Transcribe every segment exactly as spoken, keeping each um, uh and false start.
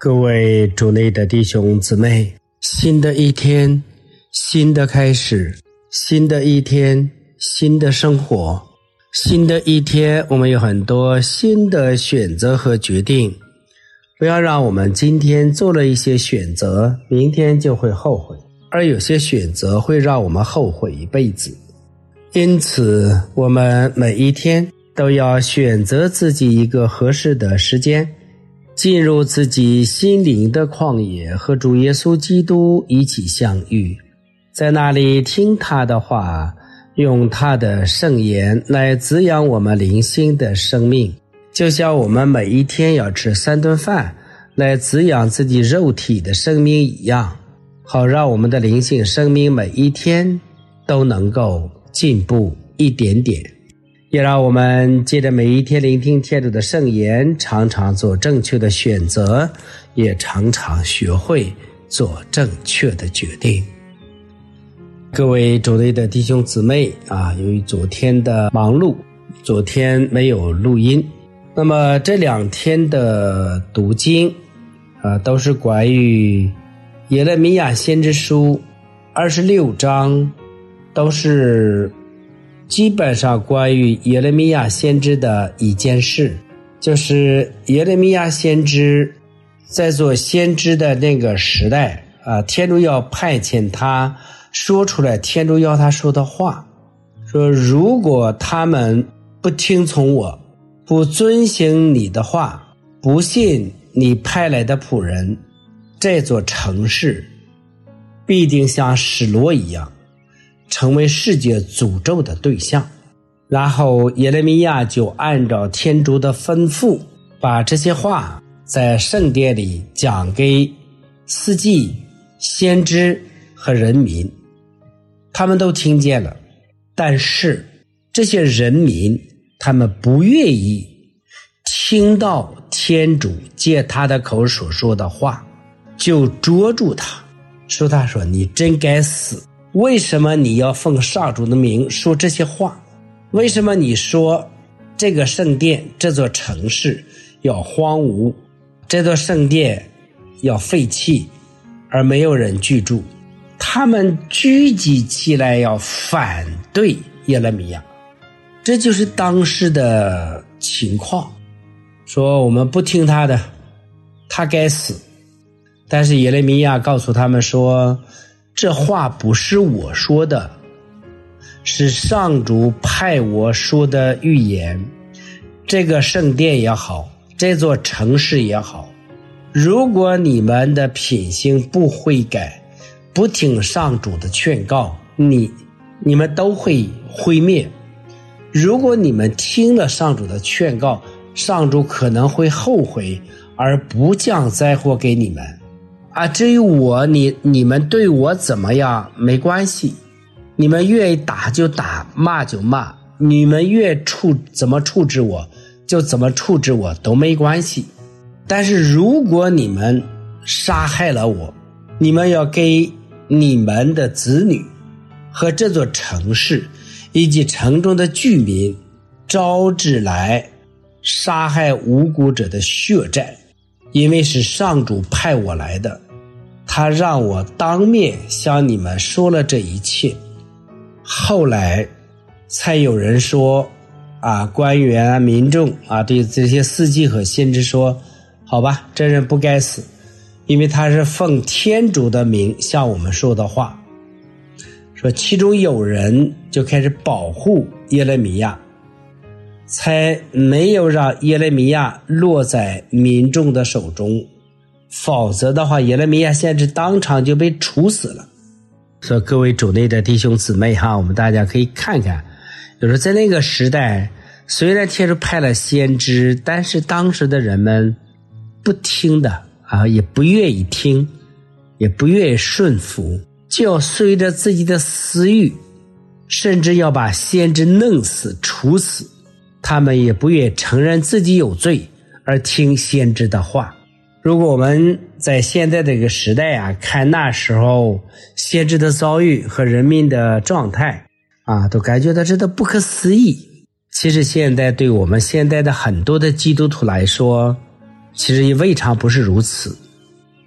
各位主内的弟兄姊妹，新的一天，新的开始，新的一天，新的生活，新的一天，我们有很多新的选择和决定。不要让我们今天做了一些选择，明天就会后悔，而有些选择会让我们后悔一辈子。因此，我们每一天都要选择自己一个合适的时间，进入自己心灵的旷野，和主耶稣基督一起相遇，在那里听他的话，用他的圣言来滋养我们灵性的生命，就像我们每一天要吃三顿饭来滋养自己肉体的生命一样，好让我们的灵性生命每一天都能够进步一点点。也让我们借着每一天聆听天主的圣言，常常做正确的选择，也常常学会做正确的决定。各位主内的弟兄姊妹啊，由于昨天的忙碌，昨天没有录音，那么这两天的读经啊，都是关于耶勒米亚先知书二十六章，都是基本上关于耶勒米亚先知的一件事，就是耶勒米亚先知在做先知的那个时代啊，天主要派遣他说出来天主要他说的话，说如果他们不听从我，不遵行你的话，不信你派来的仆人，这座城市必定像示罗一样成为世界诅咒的对象。然后耶勒米亚就按照天主的吩咐，把这些话在圣殿里讲给司祭、先知和人民，他们都听见了。但是这些人民他们不愿意听到天主借他的口所说的话，就捉住他，说他说你真该死，为什么你要奉上主的名说这些话？为什么你说这个圣殿这座城市要荒芜，这座圣殿要废弃而没有人居住？他们聚集起来要反对耶勒米亚，这就是当时的情况，说我们不听他的，他该死。但是耶勒米亚告诉他们说，这话不是我说的，是上主派我说的预言。这个圣殿也好，这座城市也好，如果你们的品行不悔改，不听上主的劝告，你你们都会毁灭。如果你们听了上主的劝告，上主可能会后悔而不降灾祸给你们啊，至于我，你你们对我怎么样没关系，你们愿意打就打，骂就骂，你们愿处怎么处置我就怎么处置我都没关系。但是如果你们杀害了我，你们要给你们的子女和这座城市以及城中的居民招致来杀害无辜者的血债，因为是上主派我来的，他让我当面向你们说了这一切。后来才有人说啊，官员啊，民众啊，对这些司机和先知说，好吧，这人不该死，因为他是奉天主的名向我们说的话。说其中有人就开始保护耶勒米亚，才没有让耶勒米亚落在民众的手中，否则的话耶勒米亚先知当场就被处死了。所以各位主内的弟兄姊妹哈，我们大家可以看看，有时候在那个时代，虽然天主派了先知，但是当时的人们不听的啊，也不愿意听，也不愿意顺服，就要随着自己的私欲，甚至要把先知弄死处死。他们也不愿承认自己有罪而听先知的话。如果我们在现在这个时代啊，看那时候先知的遭遇和人民的状态啊，都感觉到这都不可思议。其实现在对我们现在的很多的基督徒来说，其实也未尝不是如此。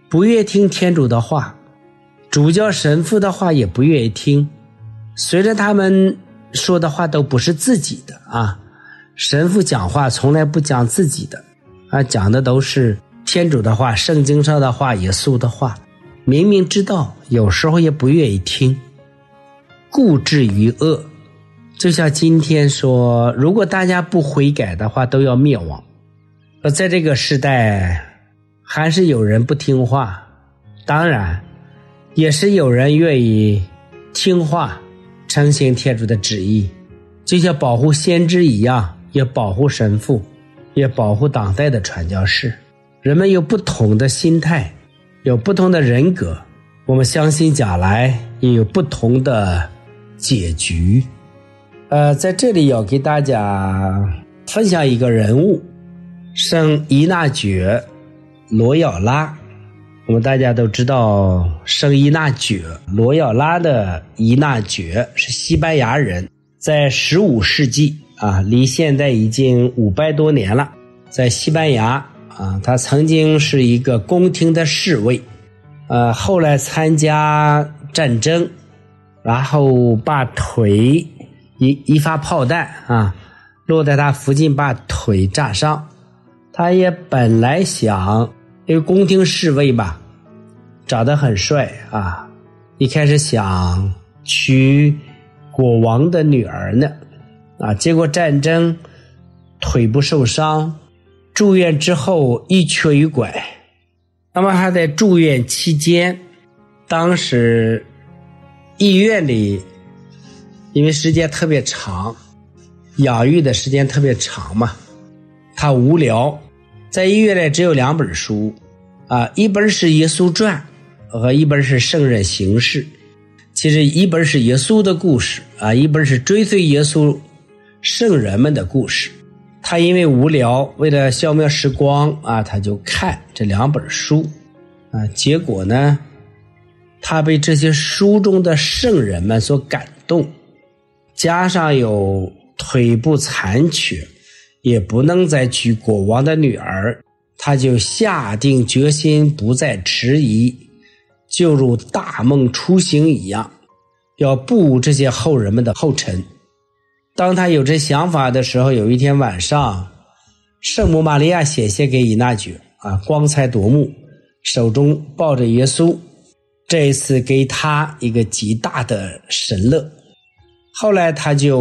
不愿听天主的话，主教神父的话也不愿意听，虽然他们说的话都不是自己的啊，神父讲话从来不讲自己的啊，讲的都是天主的话，圣经上的话，耶稣的话，明明知道，有时候也不愿意听，固执于恶。就像今天说，如果大家不悔改的话，都要灭亡。而在这个时代，还是有人不听话，当然也是有人愿意听话，承行天主的旨意，就像保护先知一样，也保护神父，也保护当代的传教士。人们有不同的心态，有不同的人格，我们相信将来也有不同的结局。呃，在这里要给大家分享一个人物，圣依纳爵罗耀拉。我们大家都知道圣依纳爵罗耀拉的依纳爵是西班牙人，在十五世纪啊，离现在已经五百多年了。在西班牙啊，他曾经是一个宫廷的侍卫，呃，后来参加战争，然后把腿一一发炮弹啊落在他附近，把腿炸伤。他也本来想，因为宫廷侍卫吧，长得很帅啊，一开始想娶国王的女儿呢啊，结果战争腿部受伤，住院之后一瘸一拐。那么他在住院期间，当时医院里因为时间特别长，养育的时间特别长嘛，他无聊，在医院里只有两本书啊，一本是耶稣传和一本是圣人行事。其实一本是耶稣的故事啊，一本是追随耶稣圣人们的故事。他因为无聊，为了消磨时光啊，他就看这两本书啊，结果呢，他被这些书中的圣人们所感动，加上有腿部残缺，也不能再娶国王的女儿，他就下定决心不再迟疑，就如大梦初醒一样，要步这些后人们的后尘。当他有这想法的时候，有一天晚上，圣母玛利亚显现给依纳爵啊，光彩夺目，手中抱着耶稣，这一次给他一个极大的神乐。后来他就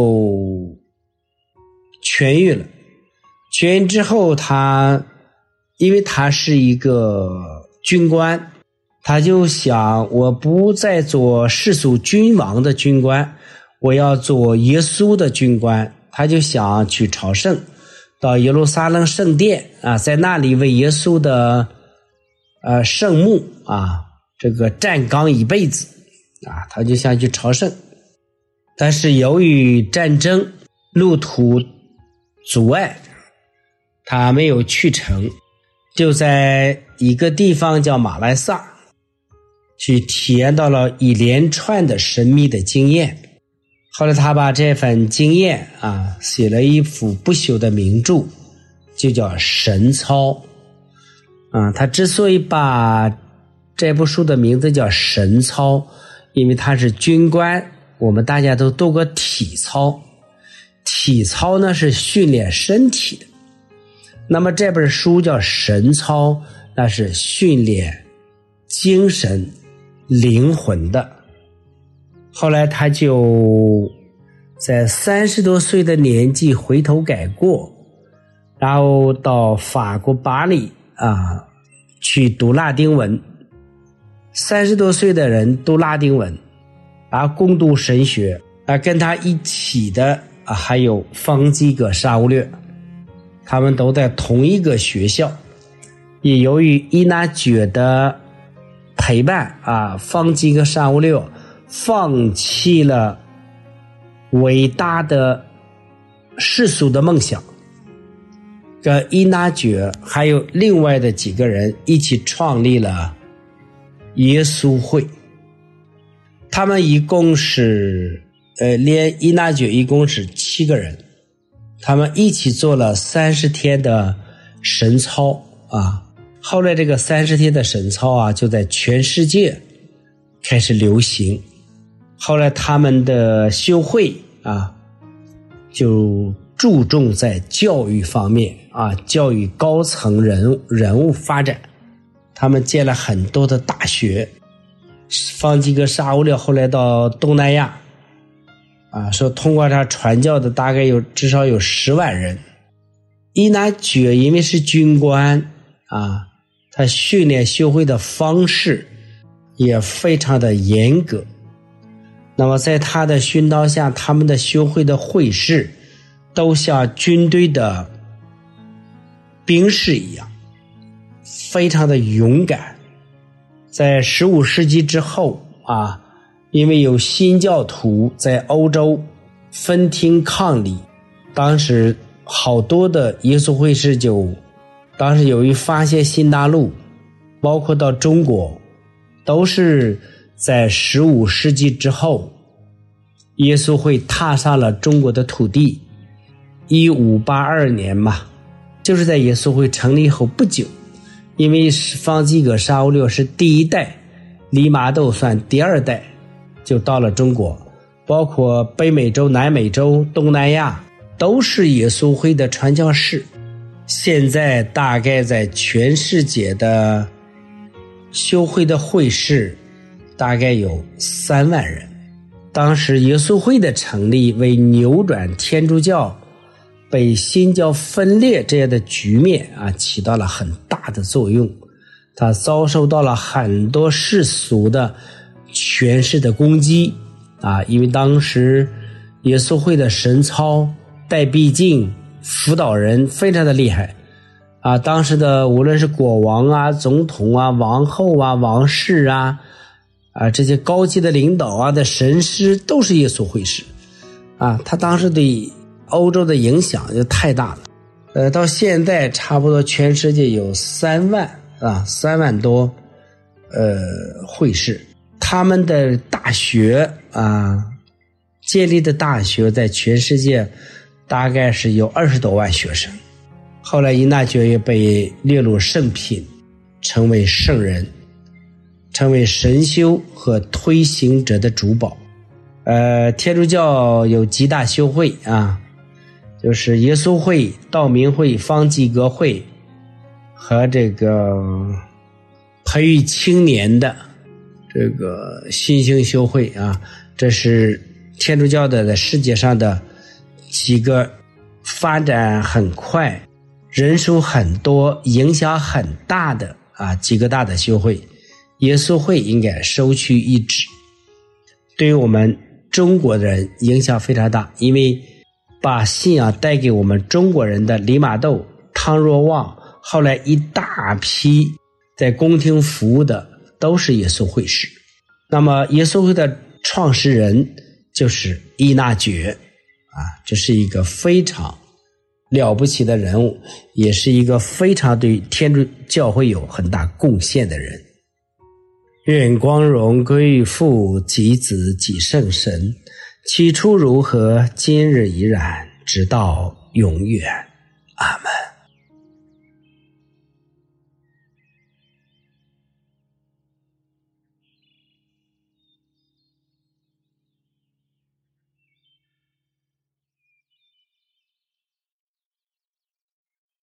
痊愈了，痊愈之后他因为他是一个军官，他就想，我不再做世俗君王的军官，我要做耶稣的军官。他就想去朝圣，到耶路撒冷圣殿啊，在那里为耶稣的呃圣墓啊这个站岗一辈子啊，他就想去朝圣。但是由于战争路途阻碍，他没有去成，就在一个地方叫马来萨去体验到了一连串的神秘的经验。后来他把这份经验啊写了一幅不朽的名著，就叫《神操》啊。他之所以把这部书的名字叫《神操》，因为他是军官，我们大家都读过体操，体操呢是训练身体的，那么这本书叫《神操》，那是训练精神灵魂的。后来他就在三十多岁的年纪回头改过，然后到法国巴黎啊去读拉丁文。三十多岁的人读拉丁文啊，攻读神学啊，跟他一起的啊还有方济各沙乌略，他们都在同一个学校。也由于依纳爵的陪伴啊，方济各沙乌略放弃了伟大的世俗的梦想，跟依纳爵还有另外的几个人一起创立了耶稣会。他们一共是呃，连依纳爵一共是七个人，他们一起做了三十天的神操啊， 后来这个三十天的神操啊，就在全世界开始流行。后来他们的修会啊，就注重在教育方面啊，教育高层人物人物发展。他们建了很多的大学。方济各沙悟略后来到东南亚啊，说通过他传教的大概有至少有十万人。依那觉因为是军官啊，他训练修会的方式也非常的严格。那么在他的熏陶下，他们的修会的会士都像军队的兵士一样，非常的勇敢。在十五世纪之后啊，因为有新教徒在欧洲分庭抗礼，当时好多的耶稣会士就，当时由于发现新大陆，包括到中国，都是在十五世纪之后，耶稣会踏上了中国的土地。一五八二年嘛，就是在耶稣会成立后不久，因为方济各沙悟略是第一代，利玛窦算第二代，就到了中国，包括北美洲、南美洲、东南亚都是耶稣会的传教士。现在大概在全世界的修会的会士大概有三万人。当时耶稣会的成立为扭转天主教被新教分裂这样的局面啊，起到了很大的作用。他遭受到了很多世俗的权势的攻击啊，因为当时耶稣会的神操带毕竟辅导人非常的厉害啊，当时的无论是国王啊、总统啊、王后啊、王室啊啊这些高级的领导啊的神师都是耶稣会士啊，他当时对欧洲的影响就太大了。呃，到现在差不多全世界有三万啊，三万多呃会士，他们的大学啊，建立的大学在全世界大概是有二十多万学生。后来依那觉也被列入圣品，成为圣人，成为神修和推行者的主保。呃，天主教有几大修会啊，就是耶稣会、道明会、方济各会和这个培育青年的这个新兴修会啊，这是天主教的在世界上的几个发展很快、人数很多、影响很大的啊几个大的修会。耶稣会应该首屈一指，对于我们中国人影响非常大，因为把信仰带给我们中国人的利玛窦、汤若望，后来一大批在宫廷服务的都是耶稣会士。那么耶稣会的创始人就是依那觉啊，这是一个非常了不起的人物，也是一个非常对天主教会有很大贡献的人。愿光荣归于父及子及圣神，起初如何，今日已然，直到永远。阿们。